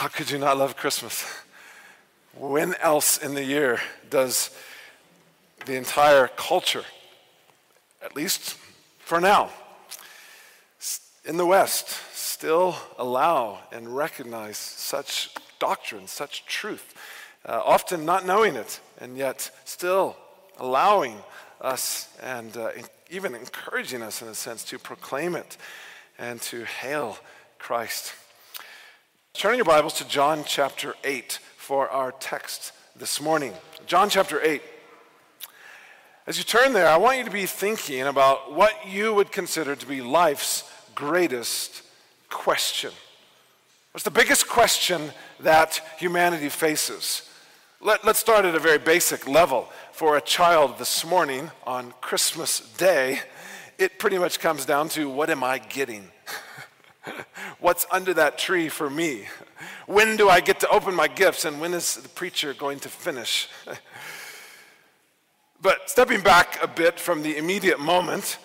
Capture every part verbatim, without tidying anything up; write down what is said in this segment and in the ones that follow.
How could you not love Christmas? When else in the year does the entire culture, at least for now, in the West, still allow and recognize such doctrine, such truth, uh, often not knowing it, and yet still allowing us and uh, even encouraging us in a sense to proclaim it and to hail Christ. Turn your Bibles to John chapter eight for our text this morning. John chapter eight. As you turn there, I want you to be thinking about what you would consider to be life's greatest question. What's the biggest question that humanity faces? Let, let's start at a very basic level. For a child this morning on Christmas Day, it pretty much comes down to, what am I getting? What's under that tree for me? When do I get to open my gifts, and when is the preacher going to finish? But stepping back a bit from the immediate moment,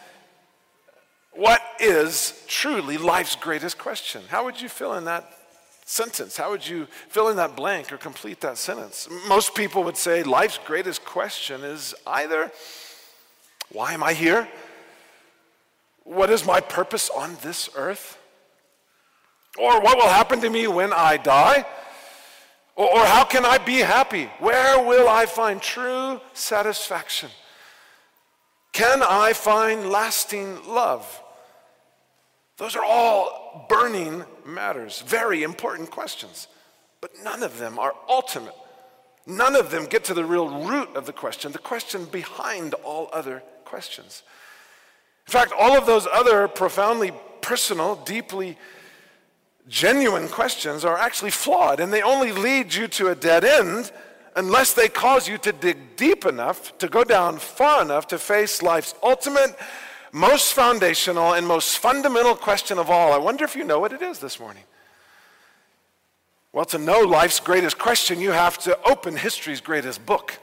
what is truly life's greatest question? How would you fill in that sentence? How would you fill in that blank or complete that sentence? Most people would say life's greatest question is either, why am I here? What is my purpose on this earth? Or what will happen to me when I die? Or, or how can I be happy? Where will I find true satisfaction? Can I find lasting love? Those are all burning matters, very important questions, but none of them are ultimate. None of them get to the real root of the question, the question behind all other questions. In fact, all of those other profoundly personal, deeply genuine questions are actually flawed, and they only lead you to a dead end unless they cause you to dig deep enough, to go down far enough to face life's ultimate, most foundational, and most fundamental question of all. I wonder if you know what it is this morning. Well, to know life's greatest question, you have to open history's greatest book.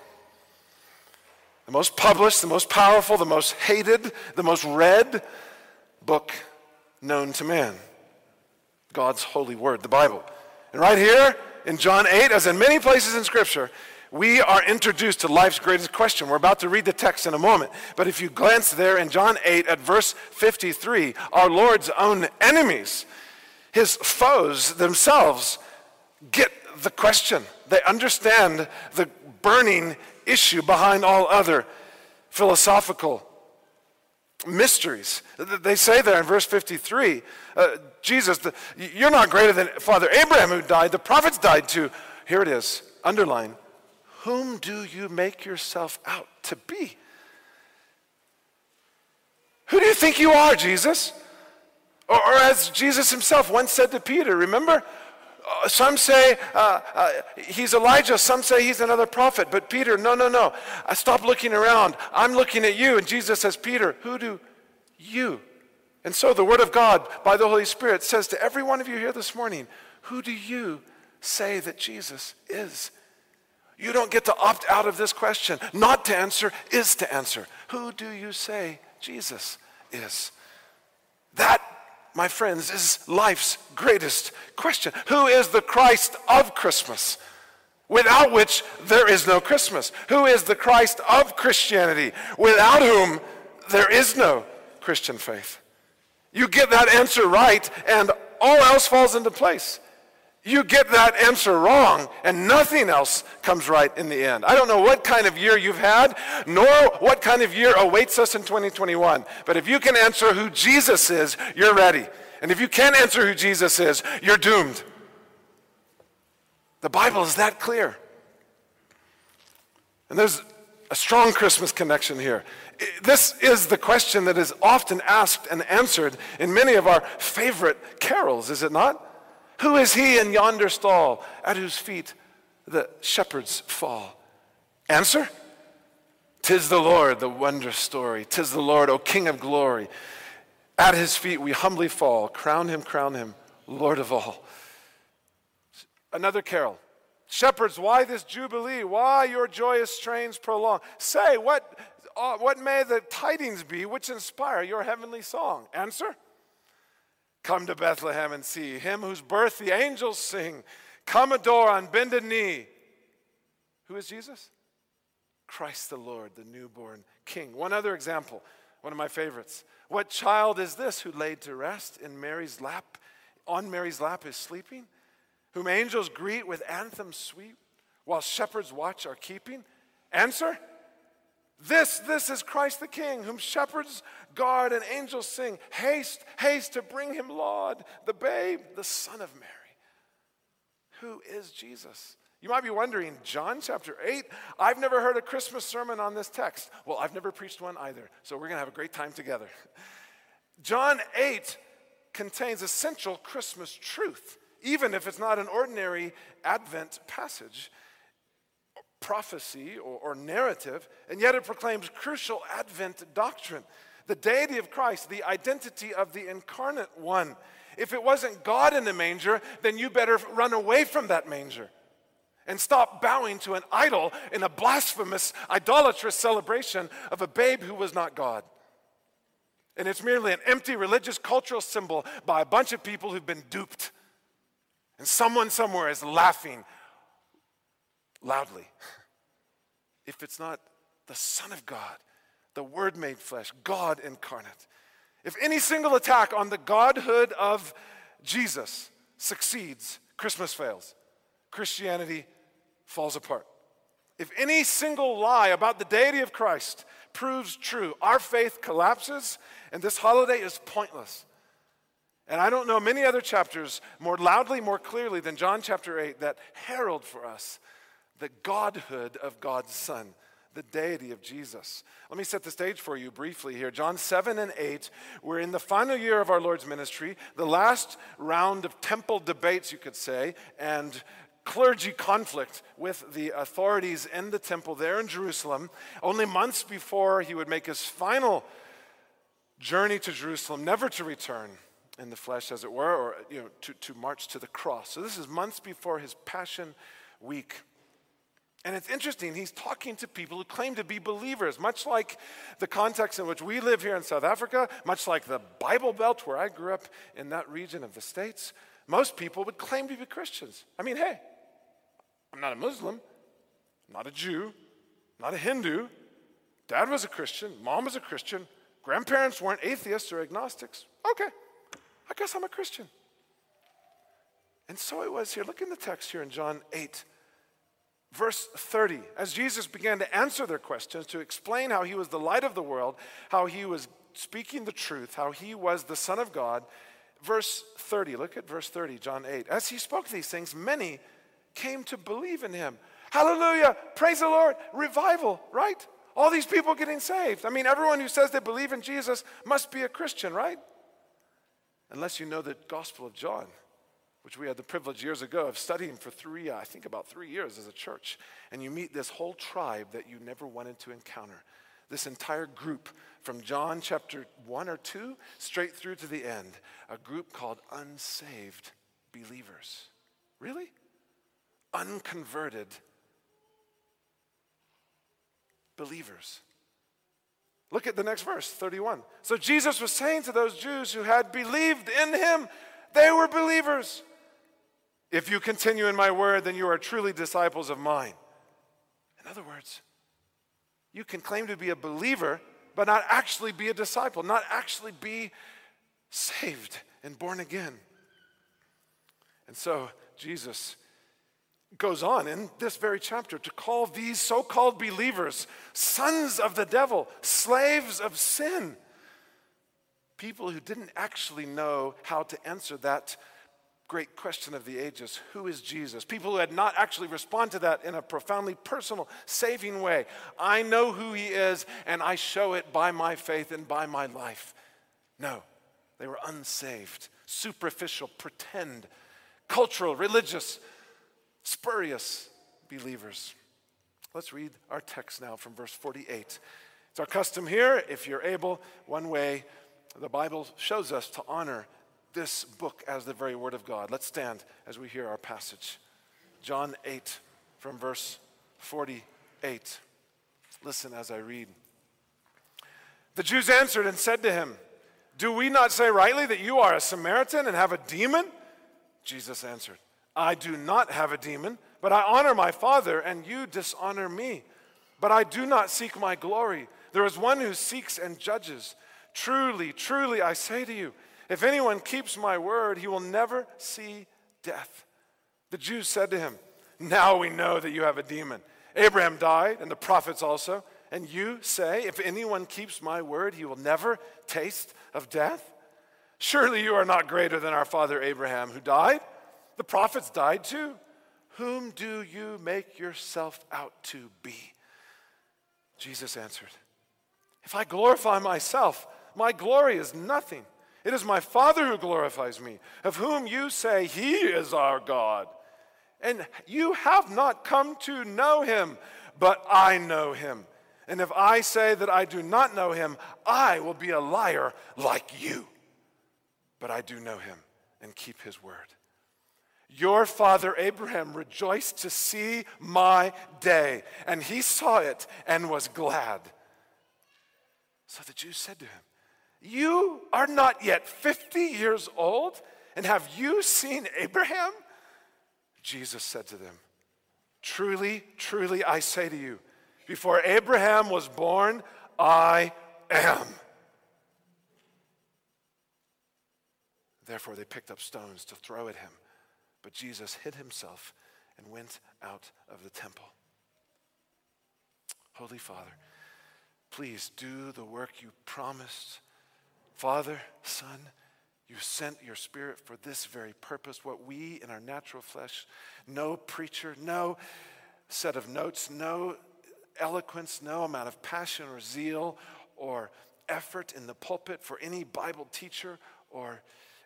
The most published, the most powerful, the most hated, the most read book known to man. God's holy word, the Bible. And right here in John eight, as in many places in Scripture, we are introduced to life's greatest question. We're about to read the text in a moment. But if you glance there in John eight at verse fifty-three, our Lord's own enemies, his foes themselves, get the question. They understand the burning issue behind all other philosophical mysteries. They say there in verse fifty-three, uh, Jesus, the, you're not greater than Father Abraham who died. The prophets died too. Here it is, underline. Whom do you make yourself out to be? Who do you think you are, Jesus? Or, or as Jesus himself once said to Peter, remember? Uh, some say uh, uh, he's Elijah, some say he's another prophet. But Peter, no, no, no. I stop looking around. I'm looking at you. And Jesus says, Peter, who do you? And so the word of God by the Holy Spirit says to every one of you here this morning, who do you say that Jesus is? You don't get to opt out of this question. Not to answer is to answer. Who do you say Jesus is? That, my friends, is life's greatest question. Who is the Christ of Christmas, without which there is no Christmas? Who is the Christ of Christianity, without whom there is no Christian faith? You get that answer right, and all else falls into place. You get that answer wrong, and nothing else comes right in the end. I don't know what kind of year you've had, nor what kind of year awaits us in twenty twenty-one. But if you can answer who Jesus is, you're ready. And if you can't answer who Jesus is, you're doomed. The Bible is that clear. And there's a strong Christmas connection here. This is the question that is often asked and answered in many of our favorite carols, is it not? Who is he in yonder stall at whose feet the shepherds fall? Answer? 'Tis the Lord, the wondrous story. 'Tis the Lord, O King of glory. At his feet we humbly fall. Crown him, crown him, Lord of all. Another carol. Shepherds, why this jubilee? Why your joyous strains prolong? Say, what, uh, what may the tidings be which inspire your heavenly song? Answer? Come to Bethlehem and see him whose birth the angels sing. Come adore on bended knee. Who is Jesus? Christ the Lord, the newborn King. One other example, one of my favorites. What child is this who laid to rest in Mary's lap, on Mary's lap is sleeping, whom angels greet with anthems sweet, while shepherds watch are keeping? Answer, this, this is Christ the King, whom shepherds guard and angels sing. Haste, haste to bring him laud, the babe, the Son of Mary. Who is Jesus? You might be wondering, John chapter eight, I've never heard a Christmas sermon on this text. Well, I've never preached one either, so we're going to have a great time together. John eight contains essential Christmas truth, even if it's not an ordinary Advent passage, prophecy, or, or narrative, and yet it proclaims crucial Advent doctrine, the deity of Christ, the identity of the incarnate one. If it wasn't God in the manger, then you better run away from that manger and stop bowing to an idol in a blasphemous, idolatrous celebration of a babe who was not God. And it's merely an empty religious cultural symbol by a bunch of people who've been duped. And someone somewhere is laughing loudly. If it's not the Son of God, the Word made flesh, God incarnate. If any single attack on the godhood of Jesus succeeds, Christmas fails. Christianity falls apart. If any single lie about the deity of Christ proves true, our faith collapses, and this holiday is pointless. And I don't know many other chapters more loudly, more clearly than John chapter eight that herald for us the godhood of God's Son, the deity of Jesus. Let me set the stage for you briefly here. John seven and eight, we're in the final year of our Lord's ministry, the last round of temple debates, you could say, and clergy conflict with the authorities in the temple there in Jerusalem. Only months before he would make his final journey to Jerusalem, never to return in the flesh, as it were, or you know, to, to march to the cross. So this is months before his Passion Week. And it's interesting, he's talking to people who claim to be believers, much like the context in which we live here in South Africa, much like the Bible Belt where I grew up in that region of the States. Most people would claim to be Christians. I mean, hey, I'm not a Muslim, I'm not a Jew, I'm not a Hindu. Dad was a Christian, mom was a Christian, grandparents weren't atheists or agnostics. Okay, I guess I'm a Christian. And so it was here. Look in the text here in John eight. Verse thirty, as Jesus began to answer their questions, to explain how he was the light of the world, how he was speaking the truth, how he was the Son of God. Verse thirty, look at verse thirty, John eight. As he spoke these things, many came to believe in him. Hallelujah, praise the Lord, revival, right? All these people getting saved. I mean, everyone who says they believe in Jesus must be a Christian, right? Unless you know the Gospel of John, which we had the privilege years ago of studying for three, I think about three years as a church. And you meet this whole tribe that you never wanted to encounter. This entire group from John chapter one or two straight through to the end. A group called unsaved believers. Really? Unconverted believers. Look at the next verse, thirty-one. So Jesus was saying to those Jews who had believed in him, they were believers. If you continue in my word, then you are truly disciples of mine. In other words, you can claim to be a believer, but not actually be a disciple, not actually be saved and born again. And so Jesus goes on in this very chapter to call these so-called believers sons of the devil, slaves of sin. People who didn't actually know how to answer that great question of the ages, who is Jesus? People who had not actually responded to that in a profoundly personal, saving way. I know who he is, and I show it by my faith and by my life. No, they were unsaved, superficial, pretend, cultural, religious, spurious believers. Let's read our text now from verse forty-eight. It's our custom here, if you're able, one way the Bible shows us to honor this book as the very word of God. Let's stand as we hear our passage. John eight from verse forty-eight. Listen as I read. The Jews answered and said to him, do we not say rightly that you are a Samaritan and have a demon? Jesus answered, I do not have a demon, but I honor my Father, and you dishonor me. But I do not seek my glory. There is one who seeks and judges. Truly, truly, I say to you, if anyone keeps my word, he will never see death." The Jews said to him, "Now we know that you have a demon. Abraham died, and the prophets also, and you say, if anyone keeps my word, he will never taste of death? Surely you are not greater than our father Abraham, who died. The prophets died too. Whom do you make yourself out to be?" Jesus answered, "If I glorify myself, my glory is nothing. It is my Father who glorifies me, of whom you say he is our God. And you have not come to know him, but I know him. And if I say that I do not know him, I will be a liar like you. But I do know him and keep his word. Your father Abraham rejoiced to see my day, and he saw it and was glad." So the Jews said to him, "You are not yet fifty years old, and have you seen Abraham?" Jesus said to them, "Truly, truly, I say to you, before Abraham was born, I am." Therefore they picked up stones to throw at him. But Jesus hid himself and went out of the temple. Holy Father, please do the work you promised. Father, Son, you sent your Spirit for this very purpose. What we in our natural flesh, no preacher, no set of notes, no eloquence, no amount of passion or zeal or effort in the pulpit for any Bible teacher or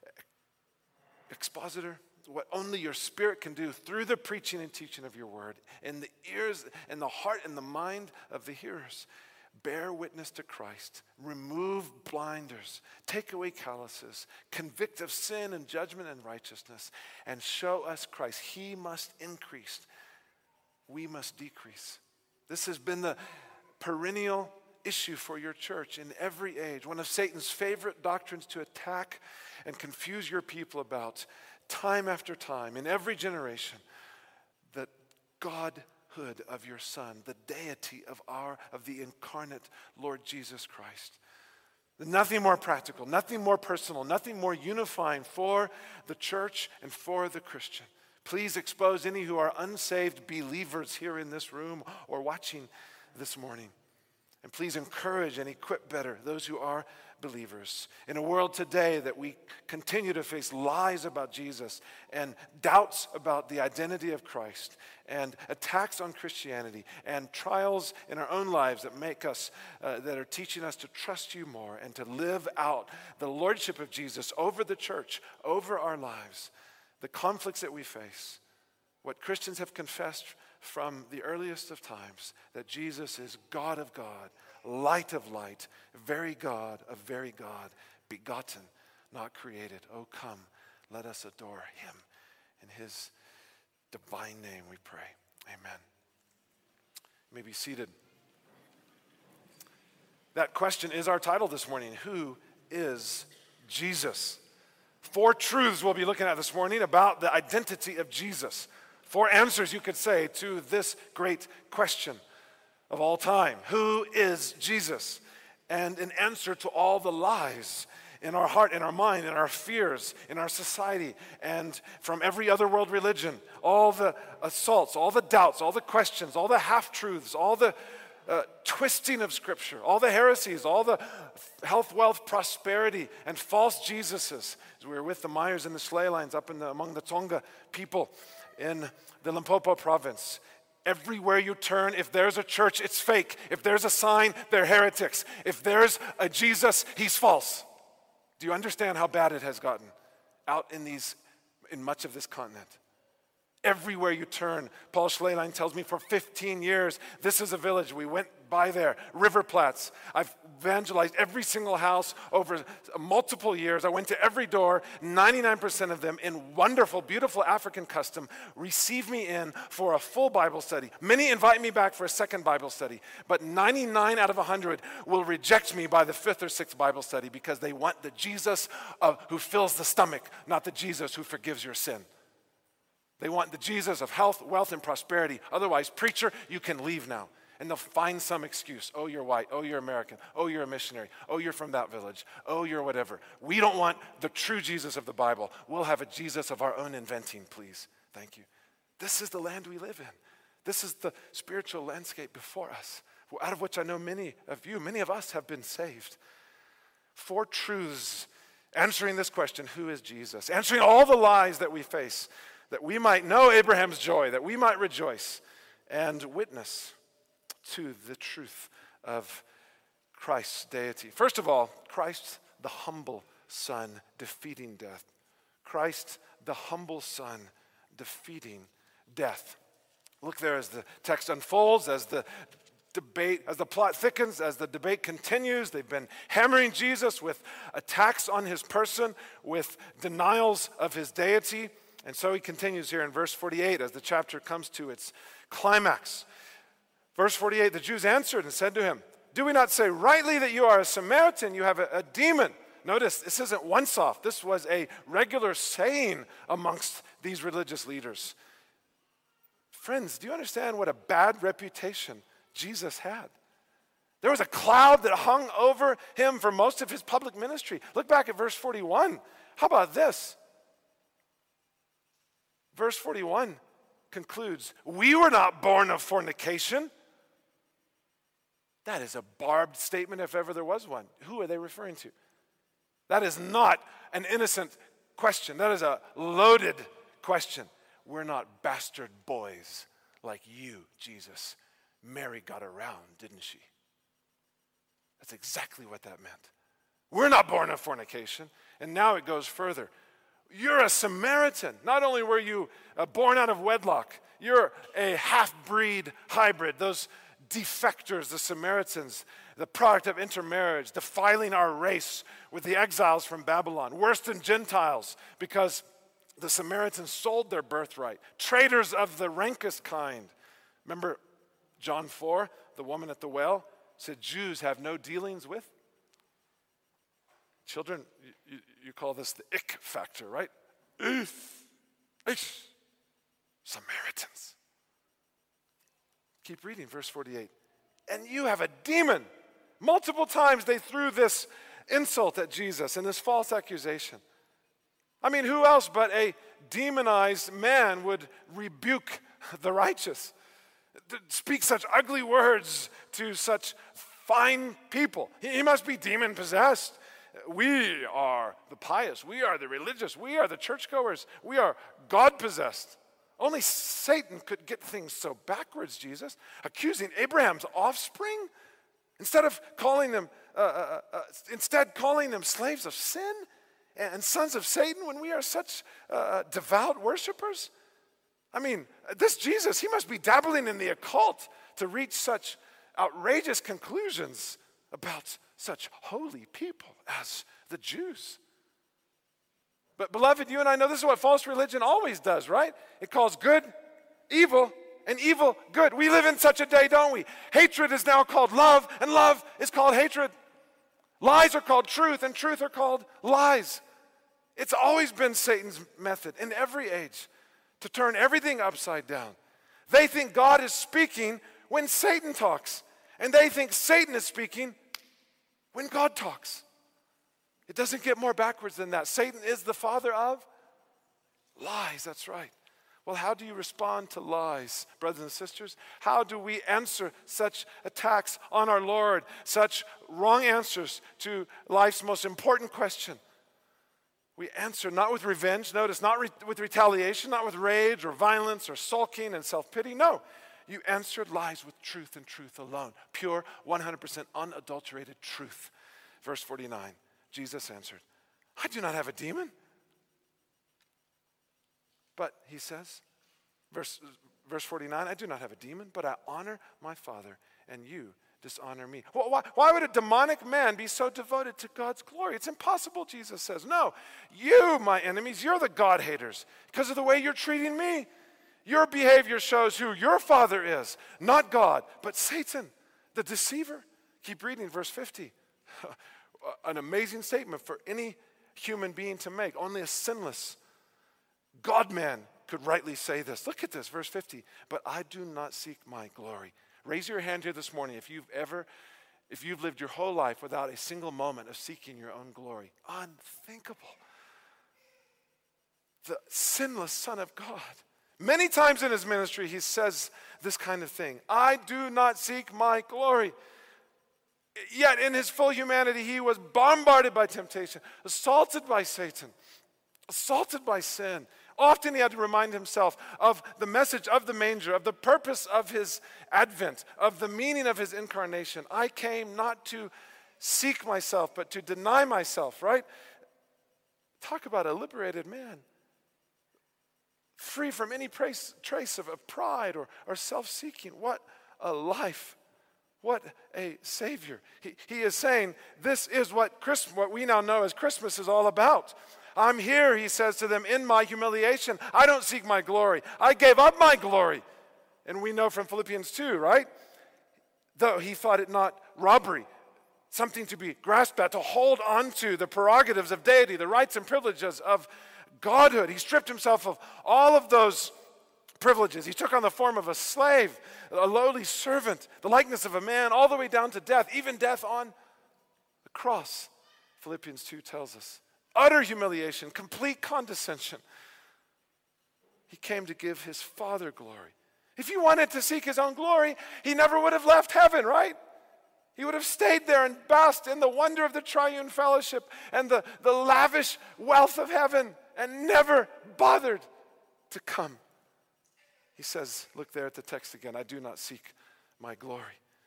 expositor, what only your Spirit can do through the preaching and teaching of your word in the ears and the heart and the mind of the hearers. Bear witness to Christ, remove blinders, take away calluses, convict of sin and judgment and righteousness, and show us Christ. He must increase, we must decrease. This has been the perennial issue for your church in every age, one of Satan's favorite doctrines to attack and confuse your people about time after time in every generation. The Godhood of your Son, the deity of our of the incarnate Lord Jesus Christ. Nothing more practical, nothing more personal, nothing more unifying for the church and for the Christian. Please expose any who are unsaved believers here in this room or watching this morning. And please encourage and equip better those who are believers. In a world today that we continue to face lies about Jesus and doubts about the identity of Christ and attacks on Christianity and trials in our own lives that make us, uh, that are teaching us to trust you more and to live out the lordship of Jesus over the church, over our lives, the conflicts that we face, what Christians have confessed from the earliest of times, that Jesus is God of God, light of light, very God of very God, begotten, not created. Oh, come, let us adore him. In his divine name we pray. Amen. You may be seated. That question is our title this morning. Who is Jesus? Four truths we'll be looking at this morning about the identity of Jesus. Four answers, you could say, to this great question of all time. Who is Jesus? And an answer to all the lies in our heart, in our mind, in our fears, in our society, and from every other world religion. All the assaults, all the doubts, all the questions, all the half-truths, all the uh, twisting of Scripture, all the heresies, all the health, wealth, prosperity, and false Jesuses. As we were with the Myers and the Sleightlines up in the, among the Tonga people in the Limpopo province. Everywhere you turn, if there's a church, it's fake. If there's a sign, they're heretics. If there's a Jesus, he's false. Do you understand how bad it has gotten out in these, in much of this continent? Everywhere you turn, Paul Schleihlein tells me for fifteen years, this is a village. We went by there, River Platts. I've evangelized every single house over multiple years. I went to every door. ninety-nine percent of them in wonderful, beautiful African custom receive me in for a full Bible study. Many invite me back for a second Bible study, but ninety-nine out of one hundred will reject me by the fifth or sixth Bible study because they want the Jesus of, who fills the stomach, not the Jesus who forgives your sin. They want the Jesus of health, wealth, and prosperity. Otherwise, preacher, you can leave now. And they'll find some excuse. Oh, you're white. Oh, you're American. Oh, you're a missionary. Oh, you're from that village. Oh, you're whatever. We don't want the true Jesus of the Bible. We'll have a Jesus of our own inventing, please. Thank you. This is the land we live in. This is the spiritual landscape before us, out of which I know many of you, many of us have been saved. Four truths answering this question, who is Jesus? Answering all the lies that we face, that we might know Abraham's joy, that we might rejoice and witness to the truth of Christ's deity. First of all, Christ, the humble Son, defeating death. Christ, the humble Son, defeating death. Look there as the text unfolds, as the debate, as the plot thickens, as the debate continues. They've been hammering Jesus with attacks on his person, with denials of his deity. And so he continues here in verse forty-eight as the chapter comes to its climax. Verse forty-eight, the Jews answered and said to him, do we not say rightly that you are a Samaritan? You have a, a demon. Notice, this isn't once off. This was a regular saying amongst these religious leaders. Friends, do you understand what a bad reputation Jesus had? There was a cloud that hung over him for most of his public ministry. Look back at verse forty-one. How about this? Verse forty-one concludes, we were not born of fornication. That is a barbed statement if ever there was one. Who are they referring to? That is not an innocent question. That is a loaded question. We're not bastard boys like you, Jesus. Mary got around, didn't she? That's exactly what that meant. We're not born of fornication. And now it goes further. You're a Samaritan. Not only were you uh, born out of wedlock, you're a half-breed hybrid. Those defectors, the Samaritans, the product of intermarriage, defiling our race with the exiles from Babylon. Worse than Gentiles, because the Samaritans sold their birthright. Traitors of the rankest kind. Remember John four, the woman at the well, said Jews have no dealings with. Children, you, you call this the ick factor, right? Eesh, eesh. Samaritans. Keep reading, verse forty-eight. And you have a demon. Multiple times they threw this insult at Jesus and this false accusation. I mean, who else but a demonized man would rebuke the righteous? Speak such ugly words to such fine people. He must be demon-possessed. We are the pious. We are the religious. We are the churchgoers. We are God-possessed. Only Satan could get things so backwards, Jesus. Accusing Abraham's offspring instead of calling them, uh, uh, uh, instead calling them slaves of sin and sons of Satan when we are such uh, devout worshipers. I mean, this Jesus, he must be dabbling in the occult to reach such outrageous conclusions about such holy people as the Jews. But beloved, you and I know this is what false religion always does, right? It calls good evil and evil good. We live in such a day, don't we? Hatred is now called love, and love is called hatred. Lies are called truth, and truth are called lies. It's always been Satan's method in every age to turn everything upside down. They think God is speaking when Satan talks, and they think Satan is speaking when God talks. It doesn't get more backwards than that. Satan is the father of lies, that's right. Well, how do you respond to lies, brothers and sisters? How do we answer such attacks on our Lord, such wrong answers to life's most important question? We answer not with revenge, notice, not re- with retaliation, not with rage or violence or sulking and self-pity. No, you answered lies with truth and truth alone. Pure, one hundred percent unadulterated truth. Verse forty-nine, Jesus answered, I do not have a demon. But, he says, verse, verse forty-nine, I do not have a demon, but I honor my Father, and you dishonor me. Well, why, why would a demonic man be so devoted to God's glory? It's impossible, Jesus says. No, you, my enemies, you're the God haters because of the way you're treating me. Your behavior shows who your father is, not God, but Satan, the deceiver. Keep reading, verse fifty. An amazing statement for any human being to make. Only a sinless God-man could rightly say this. Look at this, verse fifty. But I do not seek my glory. Raise your hand here this morning if you've ever, if you've lived your whole life without a single moment of seeking your own glory. Unthinkable. The sinless Son of God. Many times in his ministry, he says this kind of thing. I do not seek my glory. Yet in his full humanity, he was bombarded by temptation, assaulted by Satan, assaulted by sin. Often he had to remind himself of the message of the manger, of the purpose of his advent, of the meaning of his incarnation. I came not to seek myself, but to deny myself, right? Talk about a liberated man. Free from any trace, trace of, of pride or, or self-seeking. What a life. What a Savior. He, he is saying this is what Christmas, what we now know as Christmas is all about. I'm here, he says to them, in my humiliation. I don't seek my glory. I gave up my glory. And we know from Philippians two, right? Though he thought it not robbery, something to be grasped at, to hold on to the prerogatives of deity, the rights and privileges of Godhood. He stripped himself of all of those privileges. He took on the form of a slave, a lowly servant, the likeness of a man, all the way down to death, even death on the cross. Philippians two tells us. Utter humiliation, complete condescension. He came to give his Father glory. If he wanted to seek his own glory, he never would have left heaven, right? He would have stayed there and basked in the wonder of the triune fellowship and the, the lavish wealth of heaven and never bothered to come. He says, look there at the text again, I do not seek my glory.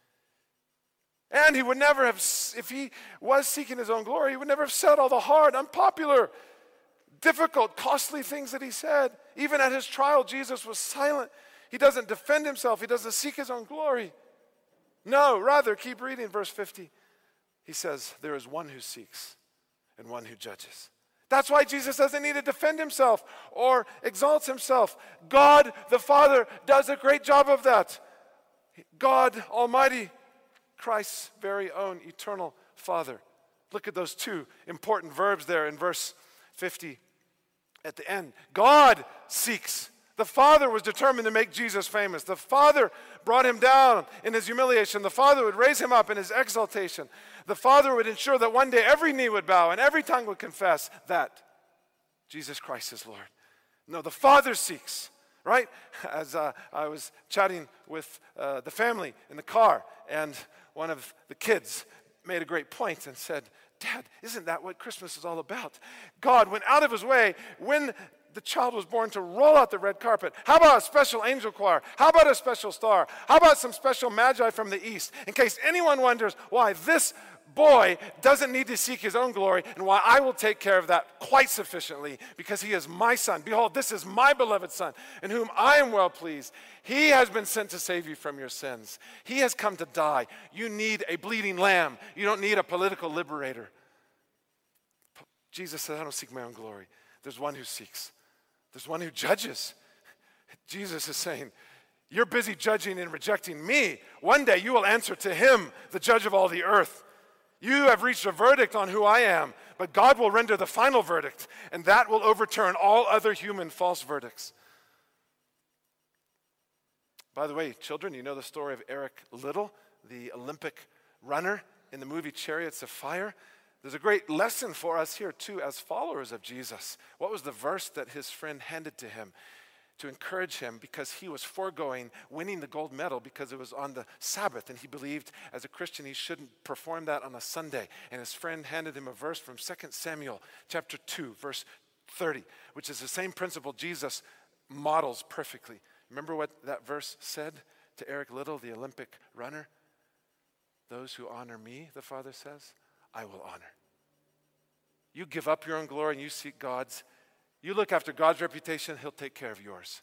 And he would never have, if he was seeking his own glory, he would never have said all the hard, unpopular, difficult, costly things that he said. Even at his trial, Jesus was silent. He doesn't defend himself. He doesn't seek his own glory. No, rather, keep reading verse fifty. He says, there is one who seeks and one who judges. That's why Jesus doesn't need to defend himself or exalt himself. God the Father does a great job of that. God Almighty, Christ's very own eternal Father. Look at those two important verbs there in verse fifty at the end. God seeks. The Father was determined to make Jesus famous. The Father brought him down in his humiliation. The Father would raise him up in his exaltation. The Father would ensure that one day every knee would bow and every tongue would confess that Jesus Christ is Lord. No, the Father seeks, right? As uh, I was chatting with uh, the family in the car, and one of the kids made a great point and said, Dad, isn't that what Christmas is all about? God went out of his way when the child was born to roll out the red carpet. How about a special angel choir? How about a special star? How about some special magi from the east? In case anyone wonders why this boy doesn't need to seek his own glory and why I will take care of that quite sufficiently, because he is my son. Behold, this is my beloved son in whom I am well pleased. He has been sent to save you from your sins. He has come to die. You need a bleeding lamb. You don't need a political liberator. Jesus said, I don't seek my own glory. There's one who seeks. There's one who judges. Jesus is saying, you're busy judging and rejecting me. One day you will answer to him, the judge of all the earth. You have reached a verdict on who I am, but God will render the final verdict, and that will overturn all other human false verdicts. By the way, children, you know the story of Eric Liddell, the Olympic runner in the movie Chariots of Fire? There's a great lesson for us here, too, as followers of Jesus. What was the verse that his friend handed to him to encourage him, because he was foregoing winning the gold medal because it was on the Sabbath, and he believed as a Christian he shouldn't perform that on a Sunday. And his friend handed him a verse from Second Samuel chapter two, verse thirty, which is the same principle Jesus models perfectly. Remember what that verse said to Eric Liddell, the Olympic runner? Those who honor me, the Father says, I will honor. You give up your own glory and you seek God's. You look after God's reputation, he'll take care of yours.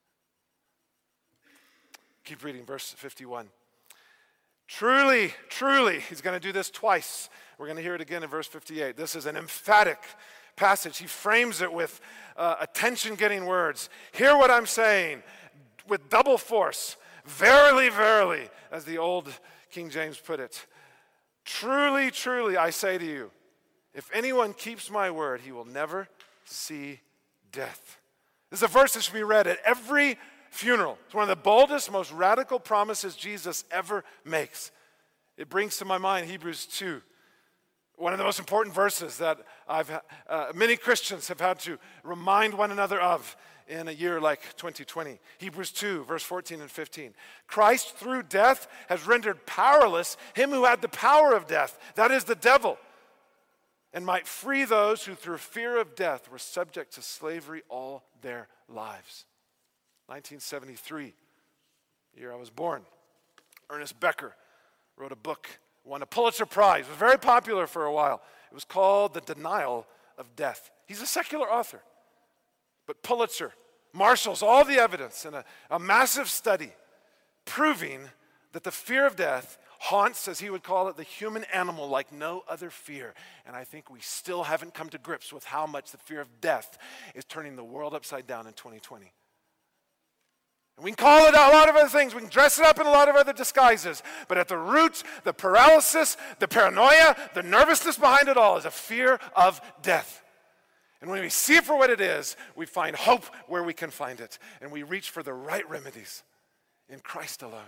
Keep reading, verse fifty-one. Truly, truly, he's going to do this twice. We're going to hear it again in verse fifty-eight. This is an emphatic passage. He frames it with uh, attention-getting words. Hear what I'm saying with double force. Verily, verily, as the old King James put it. Truly, truly, I say to you, if anyone keeps my word, he will never see death. This is a verse that should be read at every funeral. It's one of the boldest, most radical promises Jesus ever makes. It brings to my mind Hebrews two, one of the most important verses that I've uh, many Christians have had to remind one another of in a year like twenty twenty. Hebrews two, verse fourteen and fifteen. Christ, through death, has rendered powerless him who had the power of death, that is the devil, and might free those who through fear of death were subject to slavery all their lives. nineteen seventy-three, the year I was born, Ernest Becker wrote a book, won a Pulitzer Prize, was very popular for a while. It was called The Denial of Death. He's a secular author, but Pulitzer marshals all the evidence in a, a massive study proving that the fear of death haunts, as he would call it, the human animal like no other fear. And I think we still haven't come to grips with how much the fear of death is turning the world upside down in twenty twenty. And we can call it a lot of other things. We can dress it up in a lot of other disguises. But at the root, the paralysis, the paranoia, the nervousness behind it all is a fear of death. And when we see it for what it is, we find hope where we can find it. And we reach for the right remedies in Christ alone.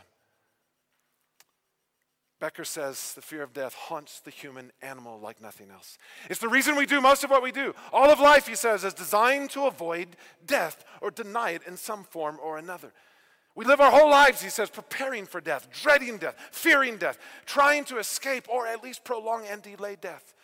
Becker says the fear of death haunts the human animal like nothing else. It's the reason we do most of what we do. All of life, he says, is designed to avoid death or deny it in some form or another. We live our whole lives, he says, preparing for death, dreading death, fearing death, trying to escape or at least prolong and delay death.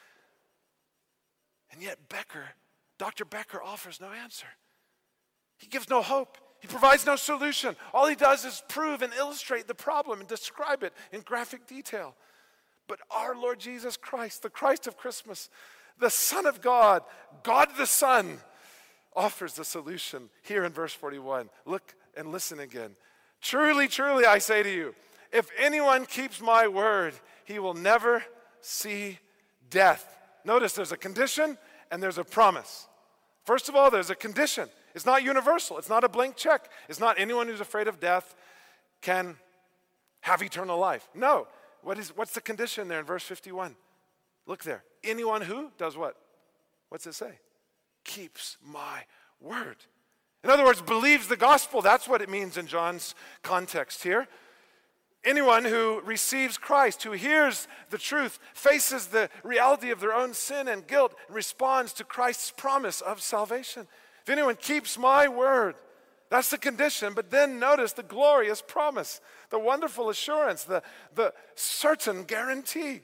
And yet Becker, Doctor Becker offers no answer. He gives no hope. He provides no solution. All he does is prove and illustrate the problem and describe it in graphic detail. But our Lord Jesus Christ, the Christ of Christmas, the Son of God, God the Son, offers the solution here in verse forty-one. Look and listen again. Truly, truly, I say to you, if anyone keeps my word, he will never see death. Notice there's a condition and there's a promise. First of all, there's a condition. It's not universal. It's not a blank check. It's not anyone who's afraid of death can have eternal life. No. What is, what's the condition there in verse fifty-one? Look there. Anyone who does what? What's it say? Keeps my word. In other words, believes the gospel. That's what it means in John's context here. Anyone who receives Christ, who hears the truth, faces the reality of their own sin and guilt, and responds to Christ's promise of salvation. If anyone keeps my word, that's the condition. But then notice the glorious promise, the wonderful assurance, the, the certain guarantee.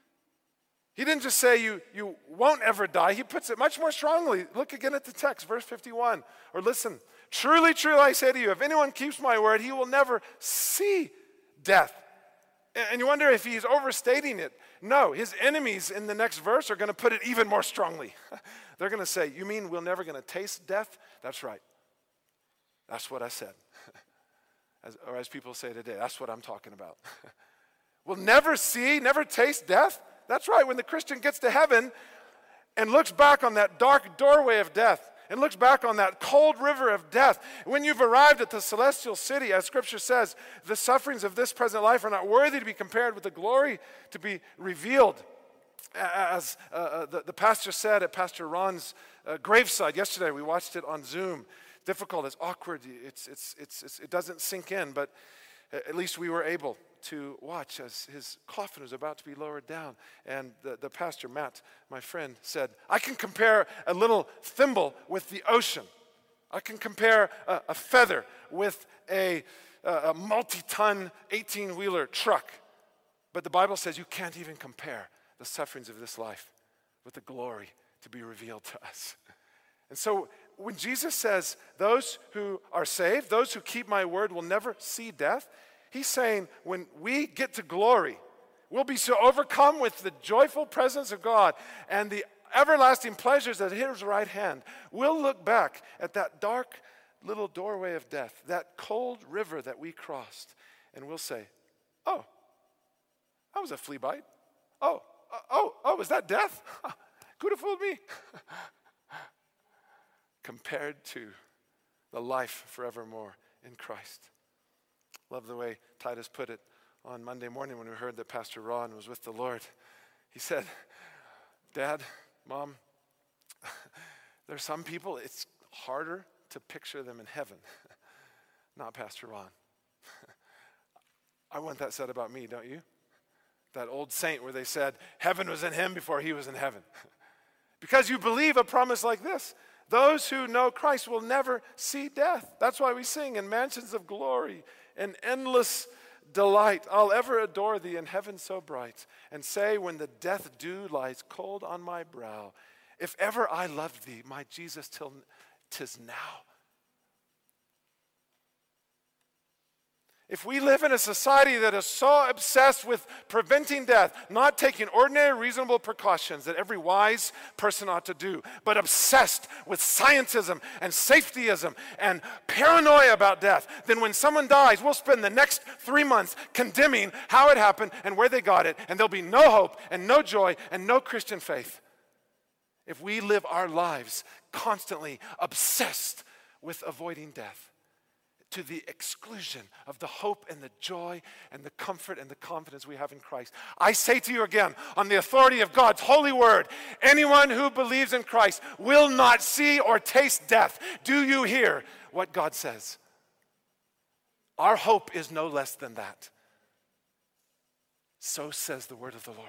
He didn't just say you, you won't ever die. He puts it much more strongly. Look again at the text, verse fifty-one. Or listen, truly, truly, I say to you, if anyone keeps my word, he will never see death. And you wonder if he's overstating it. No, his enemies in the next verse are going to put it even more strongly. They're going to say, you mean we're never going to taste death? That's right. That's what I said. As, or as people say today, that's what I'm talking about. We'll never see, never taste death? That's right. When the Christian gets to heaven and looks back on that dark doorway of death, and looks back on that cold river of death. When you've arrived at the celestial city, as Scripture says, the sufferings of this present life are not worthy to be compared with the glory to be revealed. As uh, the, the pastor said at Pastor Ron's uh, graveside yesterday, we watched it on Zoom. Difficult, it's awkward, it's, it's, it's, it's, it doesn't sink in, but at least we were able to watch as his coffin was about to be lowered down. And the, the pastor, Matt, my friend, said, I can compare a little thimble with the ocean. I can compare a, a feather with a, a multi-ton eighteen-wheeler truck. But the Bible says you can't even compare the sufferings of this life with the glory to be revealed to us. And so when Jesus says, those who are saved, those who keep my word will never see death, he's saying when we get to glory, we'll be so overcome with the joyful presence of God and the everlasting pleasures at his right hand. We'll look back at that dark little doorway of death, that cold river that we crossed, and we'll say, oh, that was a flea bite. Oh, oh, oh, was that death? Could have fooled me. Compared to the life forevermore in Christ. Love the way Titus put it on Monday morning when we heard that Pastor Ron was with the Lord. He said, Dad, Mom, there's some people it's harder to picture them in heaven, not Pastor Ron. I want that said about me, don't you? That old saint where they said, heaven was in him before he was in heaven. Because you believe a promise like this. Those who know Christ will never see death. That's why we sing in mansions of glory and endless delight. I'll ever adore thee in heaven so bright, and say when the death dew lies cold on my brow, if ever I loved thee, my Jesus, till 'tis now. If we live in a society that is so obsessed with preventing death, not taking ordinary reasonable precautions that every wise person ought to do, but obsessed with scientism and safetyism and paranoia about death, then when someone dies, we'll spend the next three months condemning how it happened and where they got it, and there'll be no hope and no joy and no Christian faith. If we live our lives constantly obsessed with avoiding death, to the exclusion of the hope and the joy and the comfort and the confidence we have in Christ. I say to you again, on the authority of God's holy word, anyone who believes in Christ will not see or taste death. Do you hear what God says? Our hope is no less than that. So says the word of the Lord.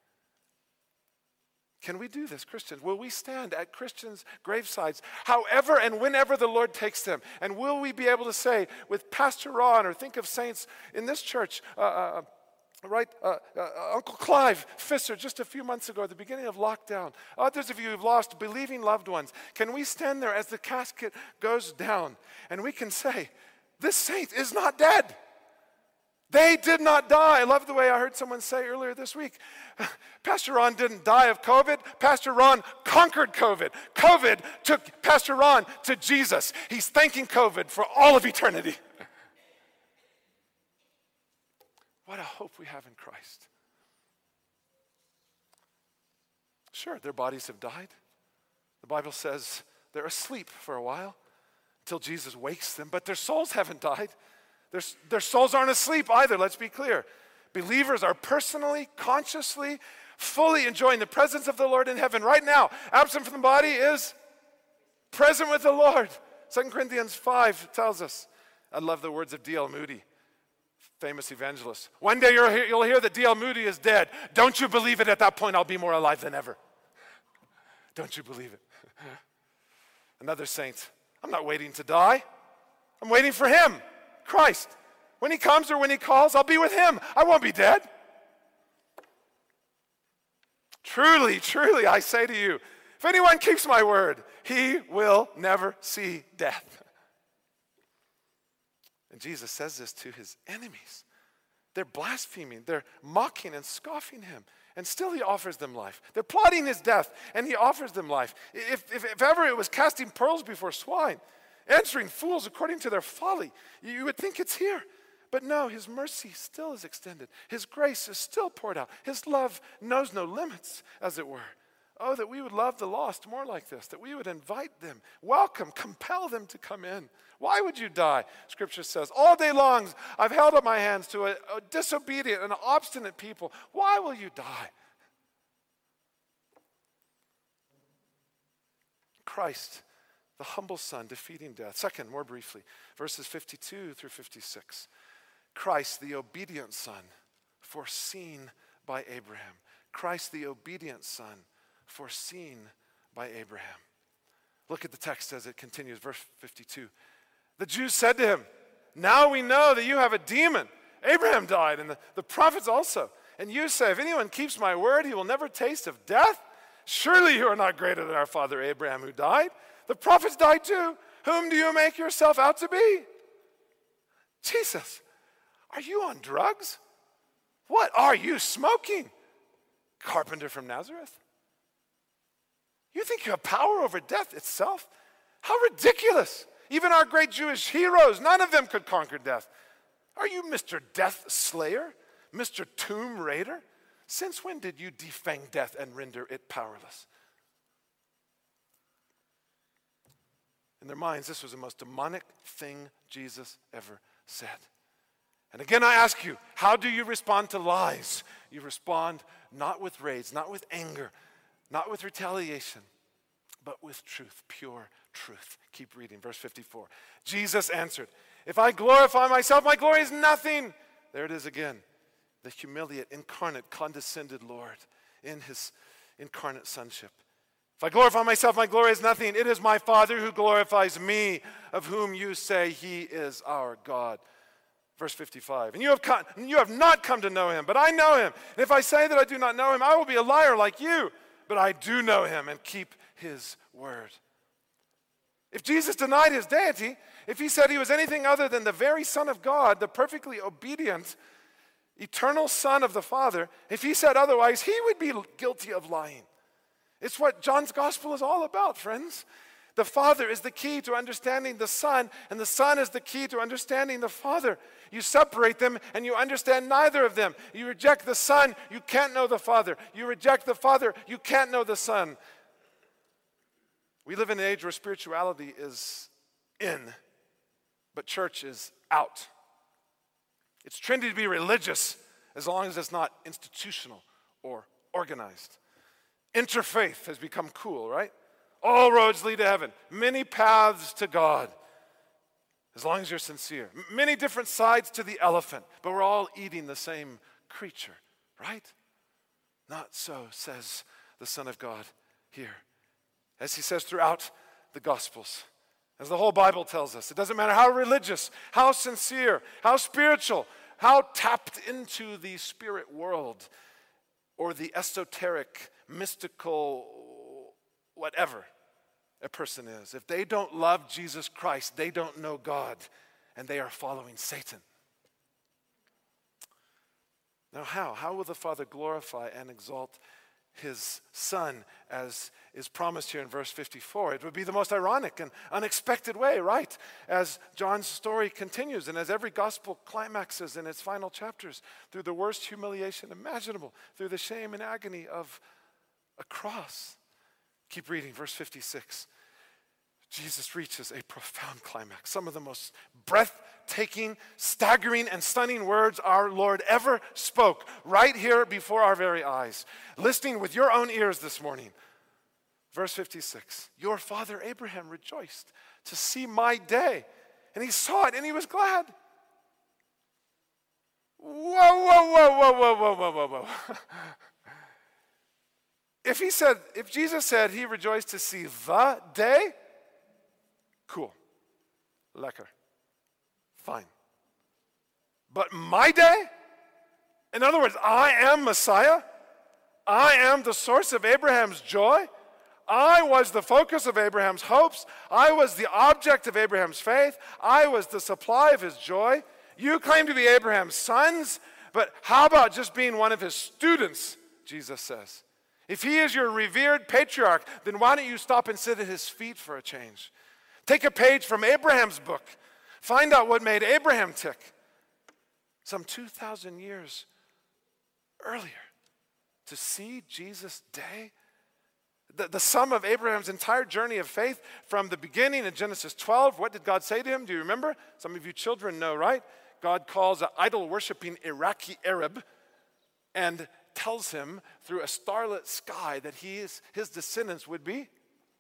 Can we do this, Christians? Will we stand at Christians' gravesides, however and whenever the Lord takes them? And will we be able to say with Pastor Ron, or think of saints in this church, uh, uh, right, uh, uh, Uncle Clive Fisser just a few months ago at the beginning of lockdown, others of you who've lost believing loved ones, can we stand there as the casket goes down and we can say, this saint is not dead. They did not die. I love the way I heard someone say earlier this week, Pastor Ron didn't die of COVID. Pastor Ron conquered COVID. COVID took Pastor Ron to Jesus. He's thanking COVID for all of eternity. What a hope we have in Christ. Sure, their bodies have died. The Bible says they're asleep for a while until Jesus wakes them, but their souls haven't died. Their, their souls aren't asleep either, let's be clear. Believers are personally, consciously, fully enjoying the presence of the Lord in heaven right now. Absent from the body is present with the Lord. Second Corinthians five tells us. I love the words of D L Moody, famous evangelist. One day you'll hear, you'll hear that D L Moody is dead. Don't you believe it? At that point, I'll be more alive than ever. Don't you believe it? Another saint. I'm not waiting to die. I'm waiting for him. Christ. When he comes or when he calls, I'll be with him. I won't be dead. Truly, truly, I say to you, if anyone keeps my word, he will never see death. And Jesus says this to his enemies. They're blaspheming, they're mocking and scoffing him, and still he offers them life. They're plotting his death, and he offers them life. If, if, if ever it was casting pearls before swine, answering fools according to their folly, you would think it's here. But no, his mercy still is extended. His grace is still poured out. His love knows no limits, as it were. Oh, that we would love the lost more like this, that we would invite them, welcome, compel them to come in. Why would you die? Scripture says, all day long I've held up my hands to a, a disobedient and obstinate people. Why will you die? Christ, the humble son, defeating death. Second, more briefly, verses fifty-two through fifty-six. Christ, the obedient son, foreseen by Abraham. Christ, the obedient son, foreseen by Abraham. Look at the text as it continues, verse fifty-two. The Jews said to him, now we know that you have a demon. Abraham died, and the, the prophets also. And you say, if anyone keeps my word, he will never taste of death. Surely you are not greater than our father Abraham, who died. The prophets died too. Whom do you make yourself out to be? Jesus, are you on drugs? What are you smoking? Carpenter from Nazareth? You think you have power over death itself? How ridiculous. Even our great Jewish heroes, none of them could conquer death. Are you Mister Death Slayer? Mister Tomb Raider? Since when did you defang death and render it powerless? In their minds, this was the most demonic thing Jesus ever said. And again, I ask you, how do you respond to lies? You respond not with rage, not with anger, not with retaliation, but with truth, pure truth. Keep reading, verse fifty-four. Jesus answered, if I glorify myself, my glory is nothing. There it is again. The humiliate, incarnate, condescended Lord in his incarnate sonship. If I glorify myself, my glory is nothing. It is my Father who glorifies me, of whom you say he is our God. Verse fifty-five, and you have come, you have not come to know him, but I know him. And if I say that I do not know him, I will be a liar like you, but I do know him and keep his word. If Jesus denied his deity, if he said he was anything other than the very Son of God, the perfectly obedient, eternal Son of the Father, if he said otherwise, he would be guilty of lying. It's what John's gospel is all about, friends. The Father is the key to understanding the Son, and the Son is the key to understanding the Father. You separate them, and you understand neither of them. You reject the Son, you can't know the Father. You reject the Father, you can't know the Son. We live in an age where spirituality is in, but church is out. It's trendy to be religious as long as it's not institutional or organized. Interfaith has become cool, right? All roads lead to heaven. Many paths to God, as long as you're sincere. M- many different sides to the elephant, but we're all eating the same creature, right? Not so, says the Son of God here. As he says throughout the Gospels, as the whole Bible tells us, it doesn't matter how religious, how sincere, how spiritual, how tapped into the spirit world or the esoteric, mystical, whatever a person is. If they don't love Jesus Christ, they don't know God, and they are following Satan. Now how? How will the Father glorify and exalt his Son, as is promised here in verse fifty-four? It would be the most ironic and unexpected way, right? As John's story continues and as every gospel climaxes in its final chapters through the worst humiliation imaginable, through the shame and agony of a cross. Keep reading, verse fifty-six. Jesus reaches a profound climax. Some of the most breathtaking, staggering, and stunning words our Lord ever spoke right here before our very eyes. Listening with your own ears this morning. Verse fifty-six. Your father Abraham rejoiced to see my day, and he saw it and he was glad. Whoa, whoa, whoa, whoa, whoa, whoa, whoa, whoa, whoa. If he said, if Jesus said he rejoiced to see the day, cool, lekker, fine. But my day? In other words, I am Messiah. I am the source of Abraham's joy. I was the focus of Abraham's hopes. I was the object of Abraham's faith. I was the supply of his joy. You claim to be Abraham's sons, but how about just being one of his students, Jesus says. If he is your revered patriarch, then why don't you stop and sit at his feet for a change? Take a page from Abraham's book. Find out what made Abraham tick. Some two thousand years earlier, to see Jesus' day, the, the sum of Abraham's entire journey of faith from the beginning in Genesis twelve, what did God say to him? Do you remember? Some of you children know, right? God calls an idol-worshiping Iraqi Arab and tells him through a starlit sky that he is, his descendants would be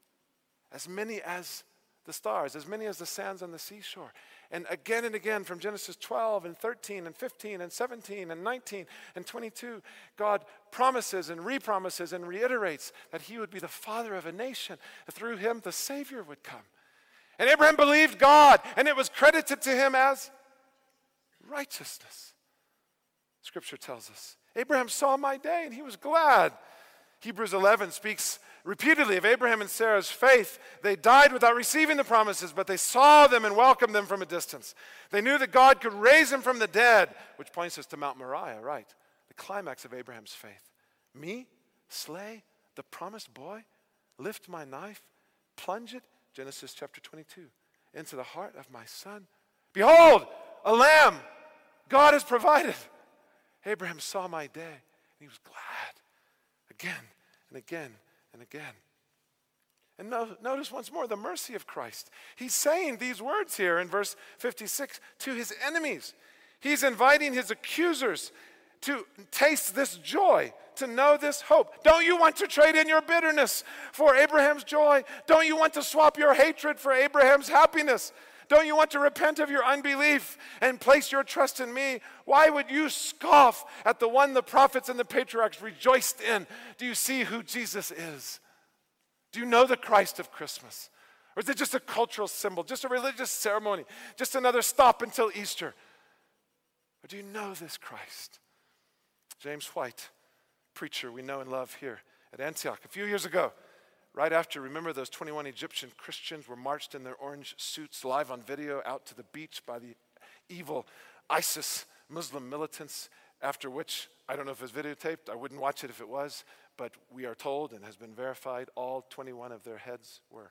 as many as the stars, as many as the sands on the seashore. And again and again from Genesis twelve and thirteen and fifteen and seventeen and nineteen and twenty-two, God promises and repromises and reiterates that he would be the father of a nation. Through him the Savior would come. And Abraham believed God, and it was credited to him as righteousness. Scripture tells us. Abraham saw my day and he was glad. Hebrews eleven speaks repeatedly of Abraham and Sarah's faith. They died without receiving the promises, but they saw them and welcomed them from a distance. They knew that God could raise him from the dead, which points us to Mount Moriah, right? The climax of Abraham's faith. Me, slay the promised boy, lift my knife, plunge it, Genesis chapter twenty-two, into the heart of my son. Behold, a lamb God has provided. Abraham saw my day, and he was glad again and again and again. And no, notice once more the mercy of Christ. He's saying these words here in verse fifty-six to his enemies. He's inviting his accusers to taste this joy, to know this hope? Don't you want to trade in your bitterness for Abraham's joy? Don't you want to swap your hatred for Abraham's happiness? Don't you want to repent of your unbelief and place your trust in me? Why would you scoff at the one the prophets and the patriarchs rejoiced in? Do you see who Jesus is? Do you know the Christ of Christmas? Or is it just a cultural symbol, just a religious ceremony, just another stop until Easter? Or do you know this Christ? James White, preacher we know and love here at Antioch, a few years ago, right after, remember those twenty-one Egyptian Christians were marched in their orange suits live on video out to the beach by the evil ISIS Muslim militants, after which, I don't know if it was videotaped, I wouldn't watch it if it was, but we are told and has been verified, all twenty-one of their heads were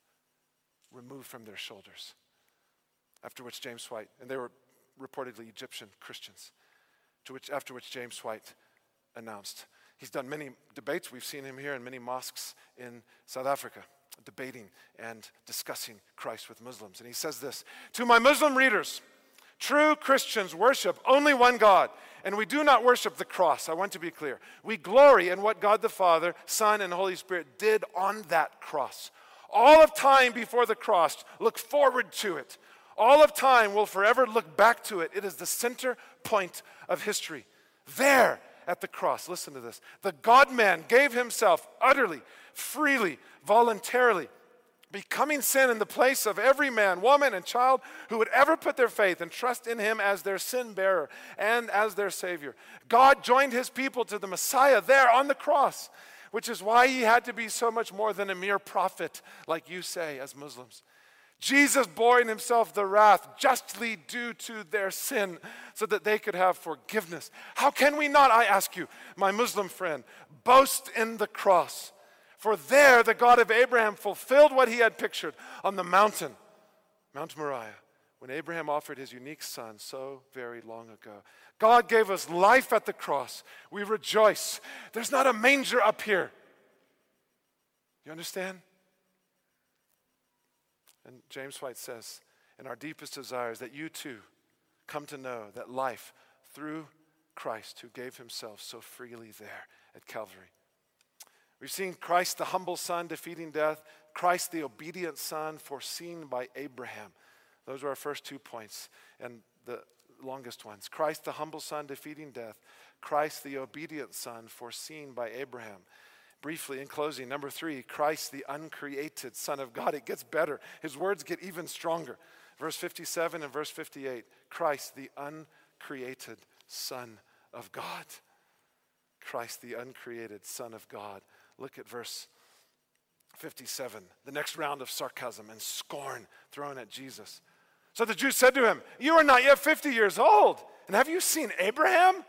removed from their shoulders. After which James White, and they were reportedly Egyptian Christians, to which, after which James White announced, he's done many debates. We've seen him here in many mosques in South Africa, debating and discussing Christ with Muslims. And he says this: to my Muslim readers, true Christians worship only one God, and we do not worship the cross. I want to be clear. We glory in what God the Father, Son, and Holy Spirit did on that cross. All of time before the cross, look forward to it. All of time will forever look back to it. It is the center point of history. There, at the cross, listen to this. The God-man gave himself utterly, freely, voluntarily, becoming sin in the place of every man, woman, and child who would ever put their faith and trust in him as their sin bearer and as their Savior. God joined his people to the Messiah there on the cross, which is why he had to be so much more than a mere prophet, like you say as Muslims. Jesus bore in himself the wrath justly due to their sin so that they could have forgiveness. How can we not, I ask you, my Muslim friend, boast in the cross? For there the God of Abraham fulfilled what he had pictured on the mountain, Mount Moriah, when Abraham offered his unique son so very long ago. God gave us life at the cross. We rejoice. There's not a manger up here. You understand? And James White says, and our deepest desire is that you too come to know that life through Christ who gave himself so freely there at Calvary. We've seen Christ the humble son defeating death, Christ the obedient son foreseen by Abraham. Those were our first two points and the longest ones. Christ the humble son defeating death, Christ the obedient son foreseen by Abraham. Briefly, in closing, number three, Christ the uncreated Son of God. It gets better. His words get even stronger. Verse fifty-seven and verse fifty-eight, Christ the uncreated Son of God. Christ the uncreated Son of God. Look at verse fifty-seven, the next round of sarcasm and scorn thrown at Jesus. So the Jews said to him, you are not yet fifty years old, and have you seen Abraham?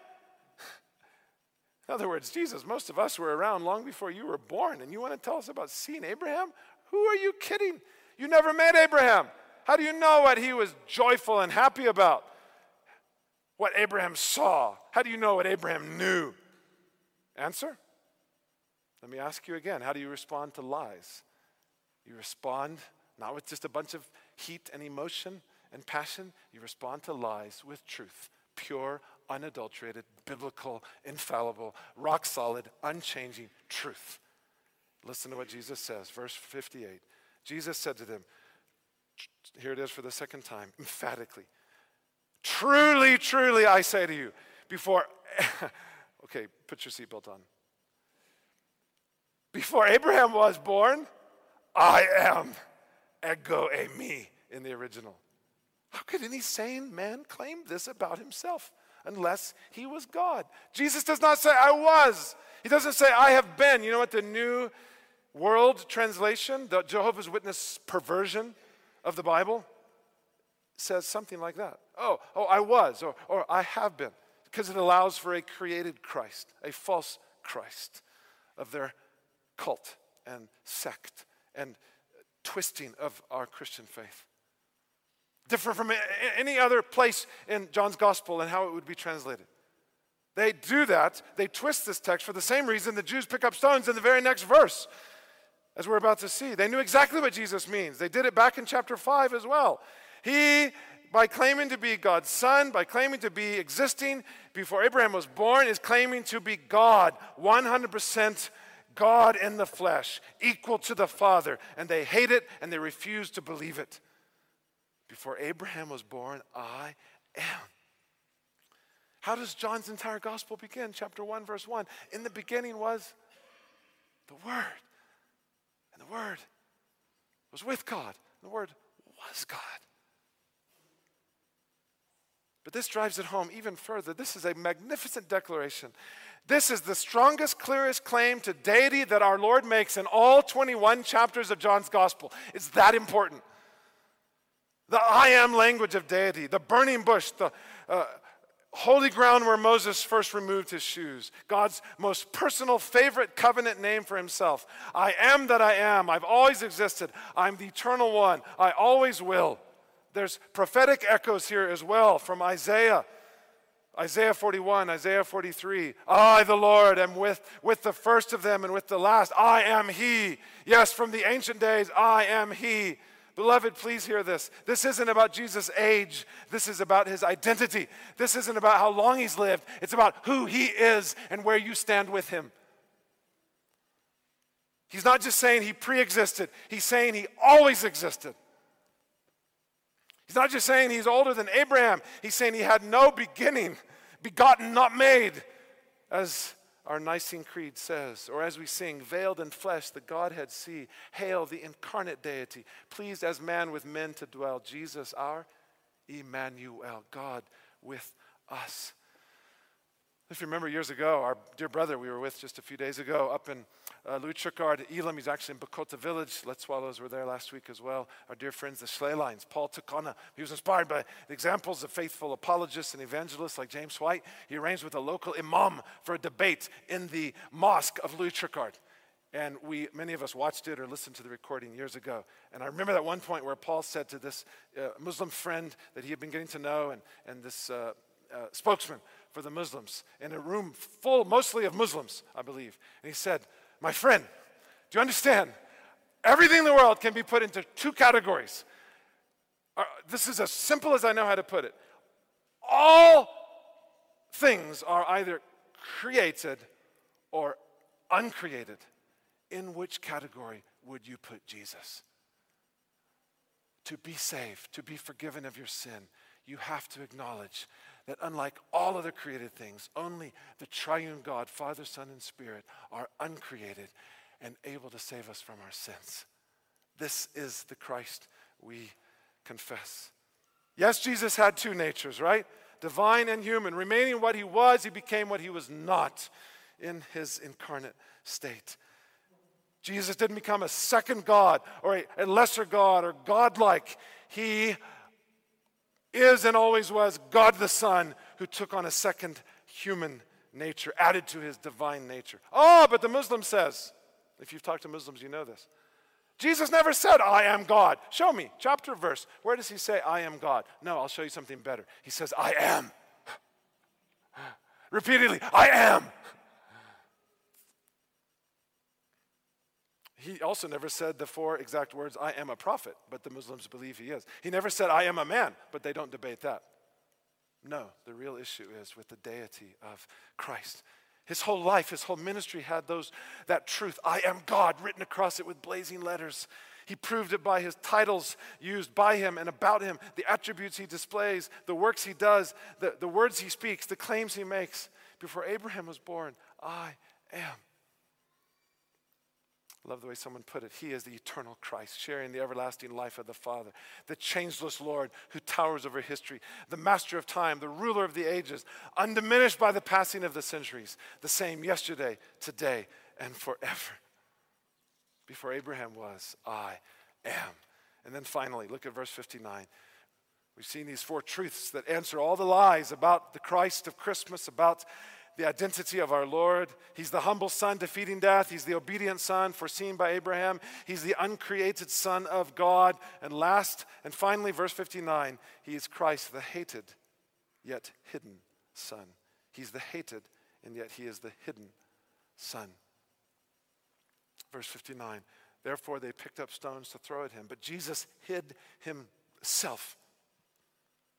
In other words, Jesus, most of us were around long before you were born, and you want to tell us about seeing Abraham? Who are you kidding? You never met Abraham. How do you know what he was joyful and happy about? What Abraham saw? How do you know what Abraham knew? Answer? Let me ask you again. How do you respond to lies? You respond not with just a bunch of heat and emotion and passion. You respond to lies with truth, pure, unadulterated, biblical, infallible, rock solid, unchanging truth. Listen to what Jesus says, verse fifty-eight. Jesus said to them, here it is for the second time, emphatically, truly, truly, I say to you, before, okay, put your seatbelt on. Before Abraham was born, I am, ego eimi in the original. How could any sane man claim this about himself? Unless he was God. Jesus does not say, I was. He doesn't say, I have been. You know what the New World Translation, the Jehovah's Witness perversion of the Bible, says something like that. Oh, oh, I was, or, or I have been. Because it allows for a created Christ, a false Christ of their cult and sect and twisting of our Christian faith. Different from any other place in John's gospel and how it would be translated. They do that, they twist this text for the same reason the Jews pick up stones in the very next verse, as we're about to see. They knew exactly what Jesus means. They did it back in chapter five as well. He by claiming to be God's son, by claiming to be existing before Abraham was born, is claiming to be God, one hundred percent God in the flesh, equal to the Father. And they hate it and they refuse to believe it. Before Abraham was born, I am. How does John's entire gospel begin? Chapter one, verse one. In the beginning was the Word. And the Word was with God. The Word was God. But this drives it home even further. This is a magnificent declaration. This is the strongest, clearest claim to deity that our Lord makes in all twenty-one chapters of John's gospel. It's that important. The I am language of deity, the burning bush, the uh, holy ground where Moses first removed his shoes, God's most personal, favorite covenant name for himself. I am that I am. I've always existed. I'm the eternal one. I always will. There's prophetic echoes here as well from Isaiah. Isaiah forty-one, Isaiah forty-three. I, the Lord, am with, with the first of them and with the last. I am He. Yes, from the ancient days, I am He. Beloved, please hear this. This isn't about Jesus' age. This is about His identity. This isn't about how long He's lived. It's about who He is and where you stand with Him. He's not just saying He pre-existed. He's saying He always existed. He's not just saying He's older than Abraham. He's saying He had no beginning, begotten, not made, as our Nicene Creed says, or as we sing, veiled in flesh, the Godhead see. Hail the incarnate deity, pleased as man with men to dwell. Jesus, our Emmanuel, God with us. If you remember years ago, our dear brother we were with just a few days ago up in uh, Louis Tricard, Elam, he's actually in Bokota Village. Let Swallows were there last week as well. Our dear friends, the Schleilines, Paul Tukana. He was inspired by the examples of faithful apologists and evangelists like James White. He arranged with a local imam for a debate in the mosque of Louis Tricard. And we, many of us watched it or listened to the recording years ago. And I remember that one point where Paul said to this uh, Muslim friend that he had been getting to know and, and this uh, uh, spokesman for the Muslims in a room full mostly of Muslims, I believe. And he said, my friend, do you understand? Everything in the world can be put into two categories. Uh, this is as simple as I know how to put it. All things are either created or uncreated. In which category would you put Jesus? To be saved, to be forgiven of your sin, you have to acknowledge that unlike all other created things, only the triune God, Father, Son, and Spirit are uncreated and able to save us from our sins. This is the Christ we confess. Yes, Jesus had two natures, right? Divine and human. Remaining what He was, He became what He was not in His incarnate state. Jesus didn't become a second God or a, a lesser God or godlike. He is and always was God the Son who took on a second human nature, added to His divine nature. Oh, but the Muslim says, if you've talked to Muslims, you know this. Jesus never said, I am God. Show me, chapter, verse. Where does He say, I am God? No, I'll show you something better. He says, I am. Repeatedly, I am. He also never said the four exact words, I am a prophet, but the Muslims believe He is. He never said, I am a man, but they don't debate that. No, the real issue is with the deity of Christ. His whole life, His whole ministry had those that truth, I am God, written across it with blazing letters. He proved it by His titles used by Him and about Him, the attributes He displays, the works He does, the, the words He speaks, the claims He makes. Before Abraham was born, I am. I love the way someone put it. He is the eternal Christ, sharing the everlasting life of the Father, the changeless Lord who towers over history, the master of time, the ruler of the ages, undiminished by the passing of the centuries, the same yesterday, today, and forever. Before Abraham was, I am. And then finally, look at verse fifty-nine. We've seen these four truths that answer all the lies about the Christ of Christmas, about the identity of our Lord. He's the humble Son defeating death. He's the obedient Son foreseen by Abraham. He's the uncreated Son of God. And last and finally, verse fifty-nine, He is Christ, the hated yet hidden Son. He's the hated and yet He is the hidden Son. Verse fifty-nine, therefore they picked up stones to throw at Him, but Jesus hid Himself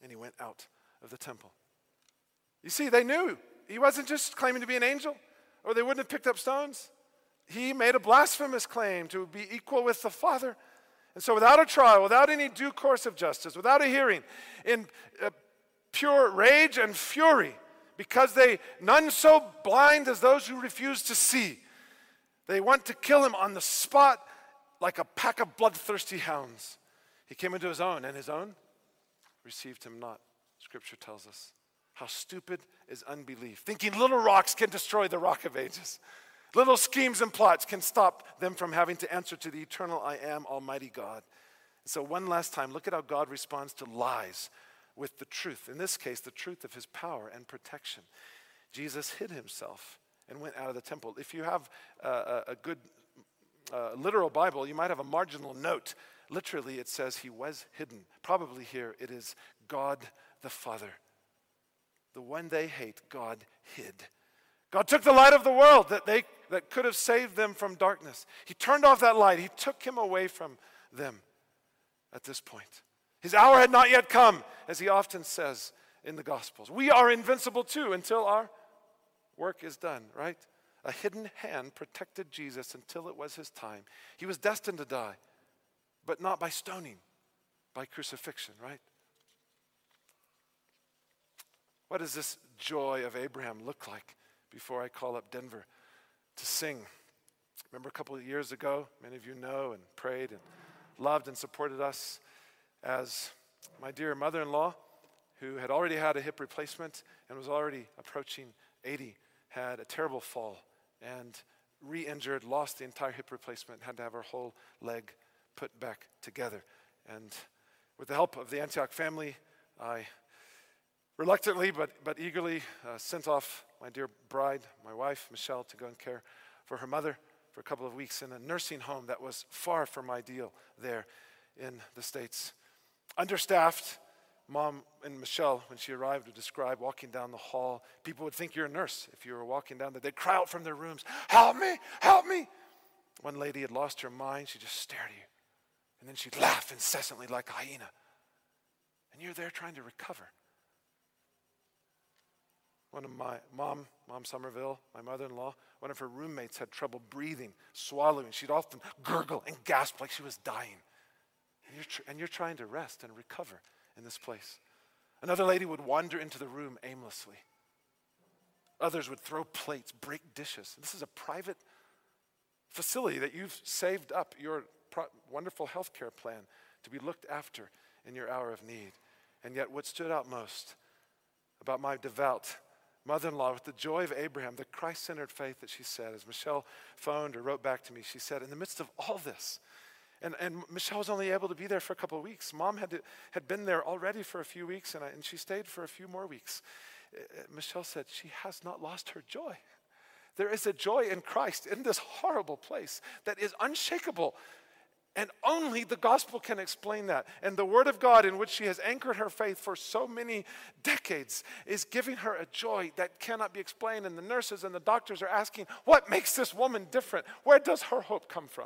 And he went out of the temple. You see, they knew. He wasn't just claiming to be an angel, or they wouldn't have picked up stones. He made a blasphemous claim to be equal with the Father. And so without a trial, without any due course of justice, without a hearing, in uh, pure rage and fury, because they, none so blind as those who refuse to see, they want to kill him on the spot like a pack of bloodthirsty hounds. He came into his own, and his own received him not. Scripture tells us. How stupid is unbelief. Thinking little rocks can destroy the rock of ages. Little schemes and plots can stop them from having to answer to the eternal I am, Almighty God. So one last time, look at how God responds to lies with the truth. In this case, the truth of his power and protection. Jesus hid himself and went out of the temple. If you have a, a good uh, literal Bible, you might have a marginal note. Literally, it says he was hidden. Probably here it is God the Father. The one they hate, God hid. God took the light of the world that they that could have saved them from darkness. He turned off that light. He took him away from them at this point. His hour had not yet come, as he often says in the Gospels. We are invincible too until our work is done, right? A hidden hand protected Jesus until it was his time. He was destined to die, but not by stoning, by crucifixion, right? What does this joy of Abraham look like before I call up Denver to sing? Remember a couple of years ago, many of you know and prayed and loved and supported us as my dear mother-in-law, who had already had a hip replacement and was already approaching eighty, had a terrible fall and re-injured, lost the entire hip replacement, had to have her whole leg put back together. And with the help of the Antioch family, I reluctantly but, but eagerly uh, sent off my dear bride, my wife, Michelle, to go and care for her mother for a couple of weeks in a nursing home that was far from ideal there in the States. Understaffed, Mom and Michelle, when she arrived, would describe walking down the hall. People would think you're a nurse if you were walking down there. They'd cry out from their rooms, "Help me, help me." One lady had lost her mind. She just stared at you. And then she'd laugh incessantly like a hyena. And you're there trying to recover. One of my mom, Mom Somerville, my mother-in-law, one of her roommates had trouble breathing, swallowing. She'd often gurgle and gasp like she was dying. And you're, tr- and you're trying to rest and recover in this place. Another lady would wander into the room aimlessly. Others would throw plates, break dishes. This is a private facility that you've saved up your pro- wonderful health care plan to be looked after in your hour of need. And yet what stood out most about my devout mother-in-law, with the joy of Abraham, the Christ-centered faith that she said, as Michelle phoned or wrote back to me, she said, in the midst of all this, and, and Michelle was only able to be there for a couple of weeks. Mom had to, had been there already for a few weeks, and, I, and she stayed for a few more weeks. Uh, Michelle said, she has not lost her joy. There is a joy in Christ in this horrible place that is unshakable. And only the gospel can explain that. And the word of God, in which she has anchored her faith for so many decades, is giving her a joy that cannot be explained. And the nurses and the doctors are asking, what makes this woman different? Where does her hope come from?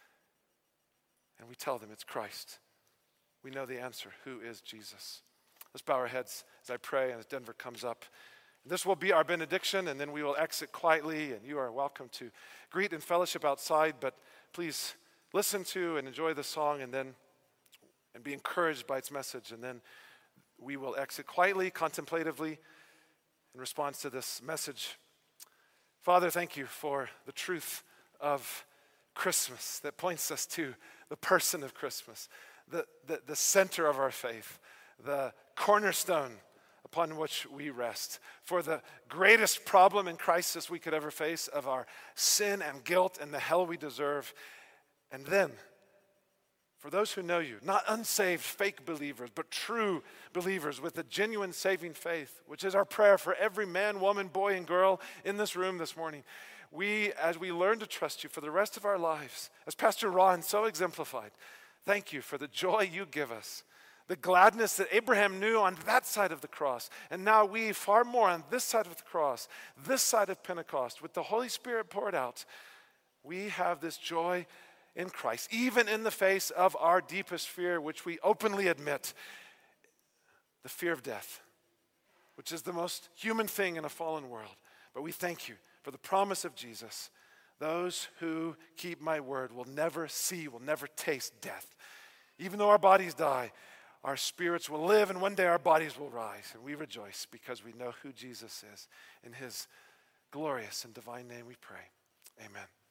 And we tell them it's Christ. We know the answer. Who is Jesus? Let's bow our heads as I pray and as Denver comes up. This will be our benediction, and then we will exit quietly, and you are welcome to greet and fellowship outside, but please listen to and enjoy the song, and then and be encouraged by its message, and then we will exit quietly, contemplatively, in response to this message. Father, thank you for the truth of Christmas that points us to the person of Christmas, the, the, the center of our faith, the cornerstone upon which we rest, for the greatest problem and crisis we could ever face of our sin and guilt and the hell we deserve. And then, for those who know you, not unsaved fake believers, but true believers with a genuine saving faith, which is our prayer for every man, woman, boy, and girl in this room this morning. We, as we learn to trust you for the rest of our lives, as Pastor Ron so exemplified, thank you for the joy you give us, the gladness that Abraham knew on that side of the cross, and now we far more on this side of the cross, this side of Pentecost, with the Holy Spirit poured out. We have this joy in Christ, even in the face of our deepest fear, which we openly admit, the fear of death, which is the most human thing in a fallen world. But we thank you for the promise of Jesus. Those who keep my word will never see, will never taste death. Even though our bodies die, our spirits will live, and one day our bodies will rise. And we rejoice because we know who Jesus is. In his glorious and divine name we pray. Amen.